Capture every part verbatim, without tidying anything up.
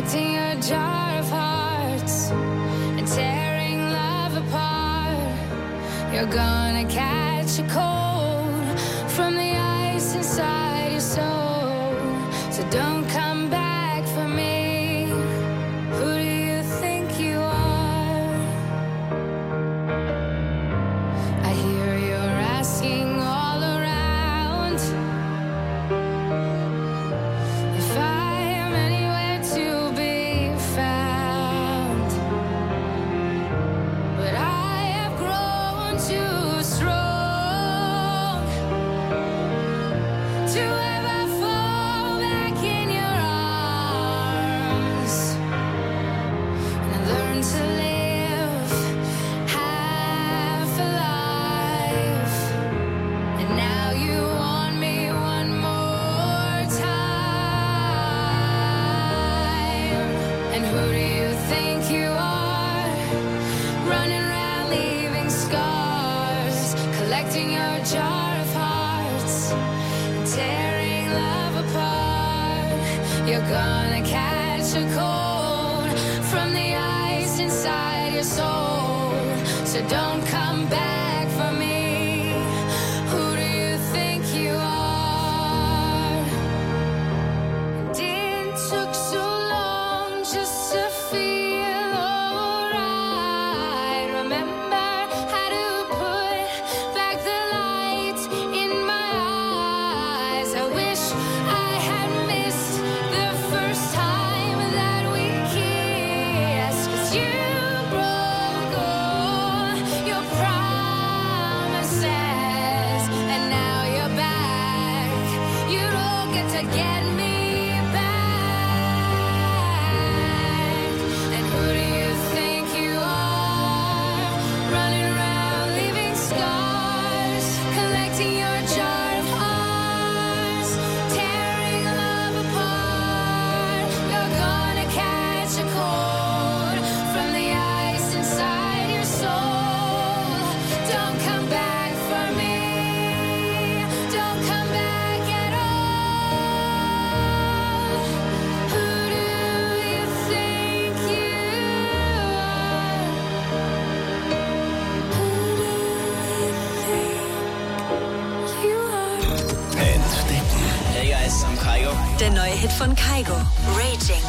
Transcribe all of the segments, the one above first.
collecting a jar of hearts and tearing love apart. You're gonna catch a cold from the ice inside your soul. So don't come back for me. Who do you think you are? I hear you're asking all around if I am anywhere to be found. But I have grown too strong to ever fall back in your arms. And I learned to live half a life. And now you want me one more time. And who do you think you are? Running around leaving scars, collecting your jar of hearts, tearing love apart. You're gonna catch a cold from the ice inside your soul. So don't come back for me. Who do you think you are? And it took so long just to feel alright. Remember how to put back the light in my eyes. I wish I had missed the first time that we kissed. 'Cause you broke all your promises, and now you're back. You don't get to get me back. And who do you think you are? Running around leaving scars, collecting your jar of hearts, tearing love apart. You're gonna catch a cold from the ice inside your soul. Don't come back for me. Don't come back at all. Who do you think you are? Who do you think you are? Entdecken. Hey guys, I'm Kygo. Der neue Hit von Kygo, Raging.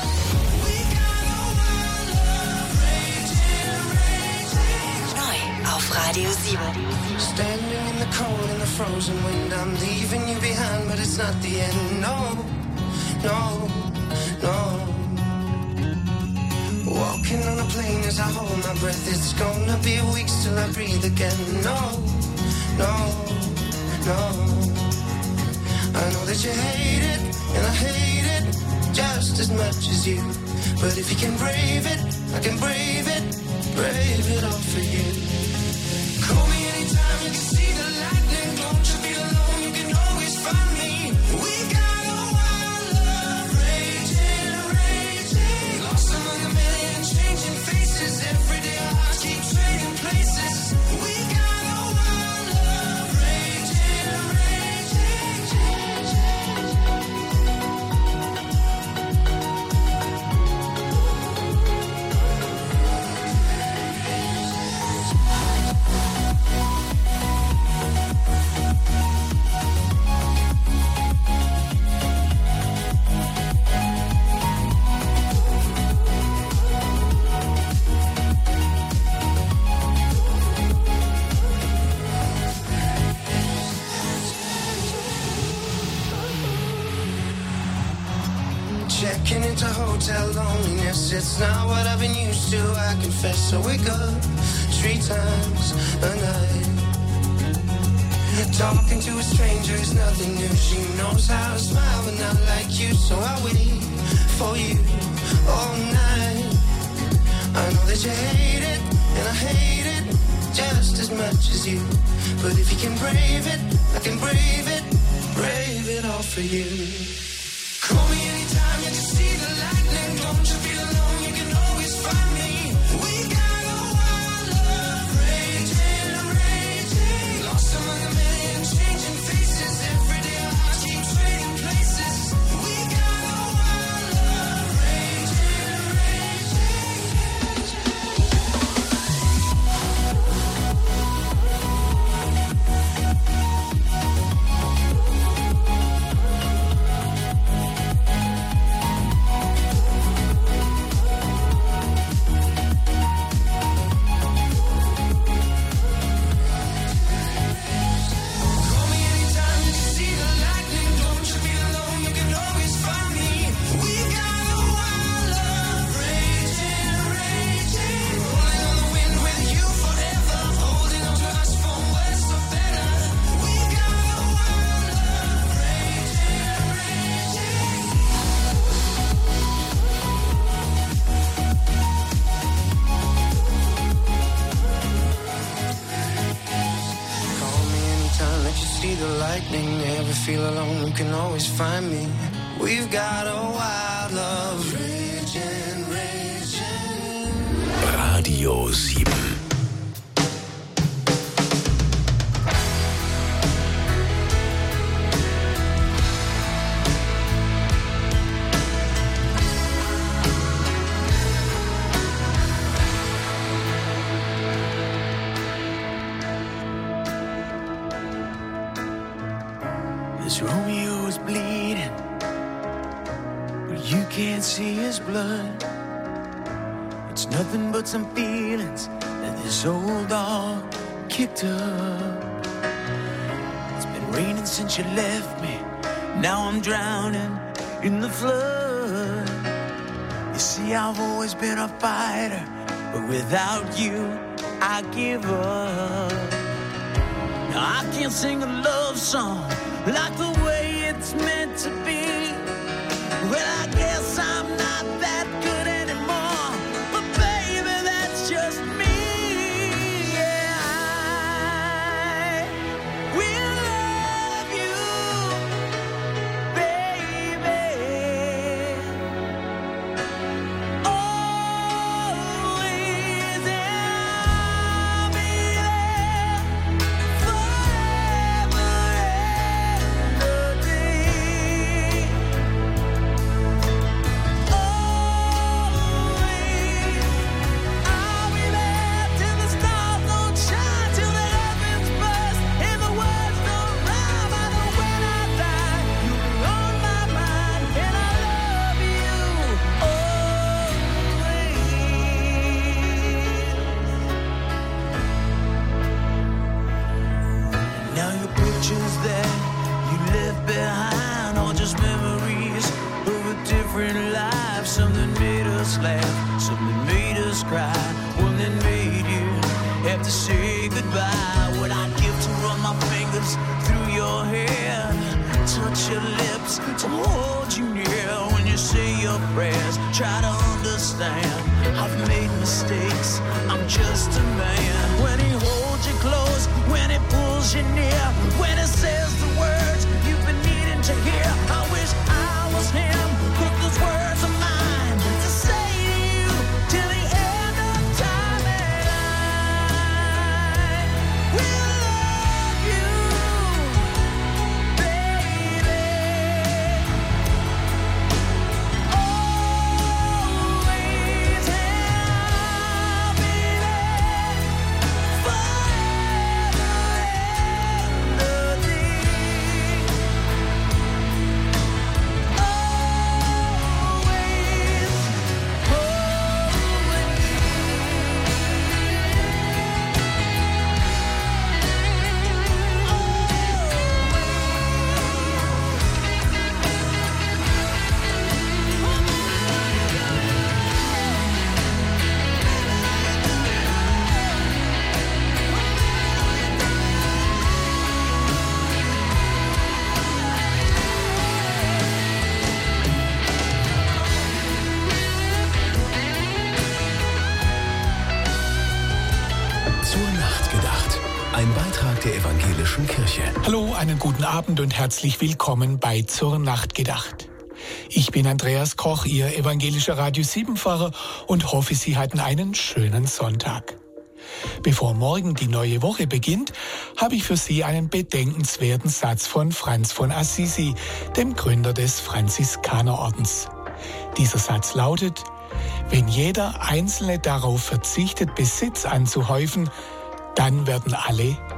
Neu auf Radio sieben. Standing in the cold and the frozen wind, I'm leaving you behind, but it's not the end. No, no, no. Walking on a plane as I hold my breath. It's gonna be weeks till I breathe again. No, no, no. I know that you hate it, and I hate it just as much as you. But if you can brave it, I can brave it, brave it all for you. Call me anytime, you can see the lightning. Don't you be alone, you can always find me. We got a wild love, raging, raging. Lost among a million changing faces. Every day our hearts keep trading places. We got a wild love, raging, raging. Checking into hotel loneliness, it's not what I've been used to, I confess. So we go three times a night. Talking to a stranger is nothing new. She knows how to smile, but not like you. So I wait for you all night. I know that you hate it, and I hate it just as much as you. But if you can brave it, I can brave it, brave it all for you. Call me anytime, you can see the lightning. Don't you be alone, you can always find me. We got a wild love, raging, raging. Lost among a million changing faces. Every day our hearts keep trading places. We got a wild love, raging, time that you see the lightning, never feel alone, you can always find me. We've got a wild love, raging, raging. Radio sieben. Romeo is bleeding, but you can't see his blood. It's nothing but some feelings that this old dog kicked up. It's been raining since you left me, now I'm drowning in the flood. You see, I've always been a fighter, but without you, I give up. Now I can't sing a love song like the way it's meant to be. Well, I guess I'm not that good anymore, but baby, that's just me. Yeah, I will love you, baby, always, and I'll be there forever. Something made us laugh, something made us cry, one that made you have to say goodbye. What I'd give to run my fingers through your hair, touch your lips, to hold you near when you say your prayers. Try to understand, I've made mistakes, I'm just a man. When he holds you close, when he pulls you near, when he says the words you've been needing to hear, I wish I was him, put those words of mine to say to you till the end of time, and I will love you, baby, always, and I'll be there forever and a day. Ein Beitrag der Evangelischen Kirche. Hallo, einen guten Abend und herzlich willkommen bei Zur Nacht gedacht. Ich bin Andreas Koch, Ihr evangelischer Radio sieben-Pfarrer und hoffe, Sie hatten einen schönen Sonntag. Bevor morgen die neue Woche beginnt, habe ich für Sie einen bedenkenswerten Satz von Franz von Assisi, dem Gründer des Franziskanerordens. Dieser Satz lautet: Wenn jeder Einzelne darauf verzichtet, Besitz anzuhäufen, dann werden alle